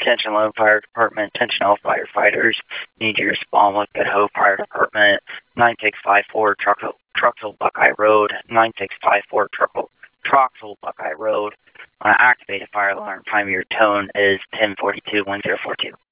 Attention Lone Fire Department, attention all firefighters. Need you to respond with Good Hope Fire Department, 9654 Truxell Buckeye Road, 9654 Truxell Buckeye Road. On an activated fire alarm, time of your tone is 10:42 1042.